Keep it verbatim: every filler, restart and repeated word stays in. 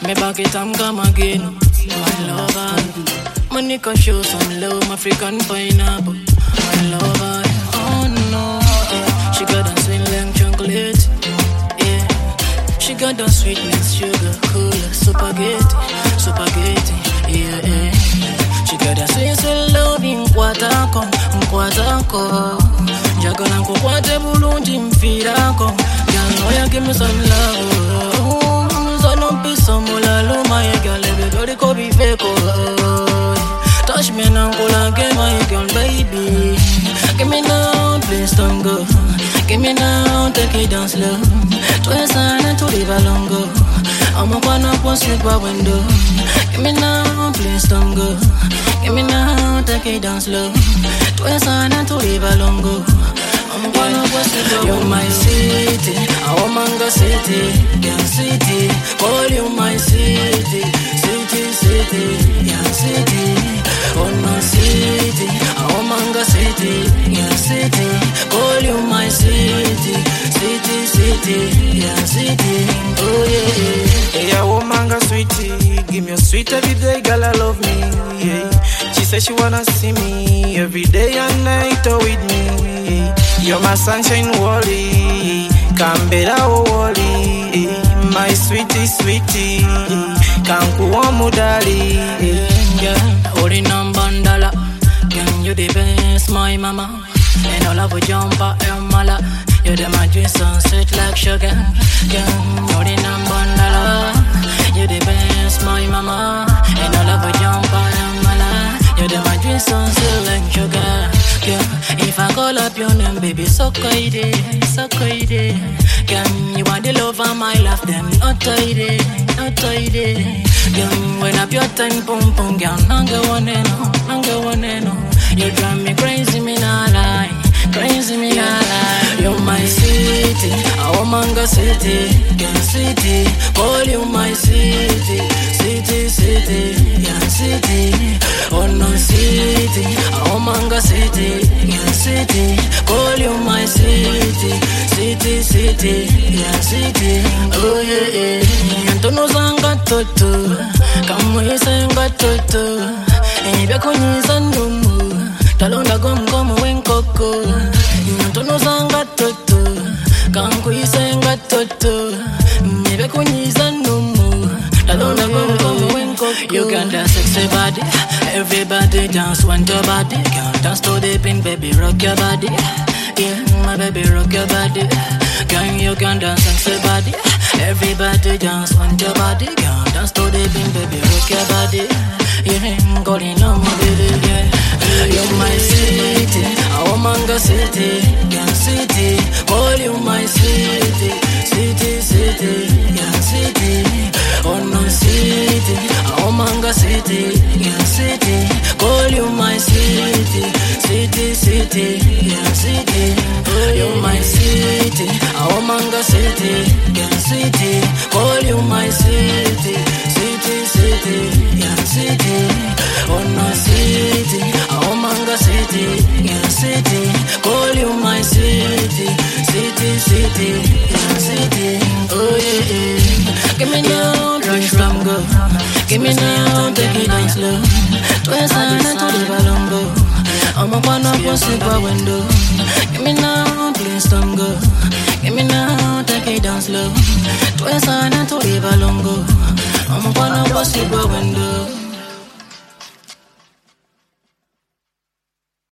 me back it and come again. My lover, money can show some love, African pineapple. My lover, oh no, yeah. She got a sweet like chocolate, yeah. She got the sweetness, sugar, cool, spaghetti, spaghetti, yeah, yeah. She got a sweet, sweet love in Kwatako, Kwatako. Jagana kukwate bulungi mfirako. Girl, oh, give me some love. So don't be some mulalo, my girl. Everybody could be fake, oh. Touch me now, go and get my girl, baby. Give me now, please don't go. Give me now, take it down slow. Twist and to leave a long go. I'm a one up on sleep by window. Give me now, please don't go. Give me now, take it down slow. Twist and to leave a long go. I'm gonna watch it. You're my city, our manga city, yeah city. Call you my city, city, city, yeah city. Oh my city, our manga city, yeah city. Call you my city, city, city, yeah city. Oh yeah, yeah, our manga sweetie, give me a sweet every day, girl I love me. Yeah, she said she wanna see me every day and night with me. You're my sunshine, Wally. Canberra, Wally. My sweetie, sweetie. Kankuwa Mudali. Girl, holding on bandala. Girl, you the best, my mama. And all of a jumper and mala. You're the magic sunset like sugar. Girl, holding on bandala. You're the best, my mama. And all of a jumper and mala. You're the magic sunset like sugar. Girl, if I call up your name, baby, so kaide, so kaide. Girl, you want the love of my life, then not tidy, not tidy. Girl, when up your time, pum pum, girl, nanga one no, nanga one no. You drive me crazy, me nah lie, crazy, me nah lie. You're my city, our manga city, girl city. Call you my city, city, city, yeah city. Oh no city, our manga city, yeah city. Call you my city, city, city, yeah city. Oh yeah, yeah. Antono zanga toto, kamu isenga toto. Ebe kunyiza ndumu, talonda gom gom wenkoko. Antono zanga toto, kamu isenga toto. Ebe kunyiza ndumu, talonda gom gom wenkoko. You got that sexy body. Everybody dance, want your body. Can't dance to the pin, baby, rock your body. Yeah, my baby, rock your body. Can you can dance sexy body? Everybody dance, want your body. Can't dance to the pin, baby, rock your body. Yeah, calling on my baby, yeah. You're my city, our manga city, yeah city. Call you my city, city, city, yeah city. Oh no city, our manga city, yeah city. Call you my city, city, city, yeah city. Oh, you're my city, our manga city, yeah city. Call you my city, city, city, yeah city. Oh no city, our manga city, yeah city. Call you my city, city, city, yeah city. Oh yeah, yeah. Give me now, rush from go. Give me now, take it down slow. Twist and to the balongo. I'm a one up on sleep by window. Give me now, please don't go. Give me now, take it down slow. Twist and to the balongo. I'm a one up on sleep by window.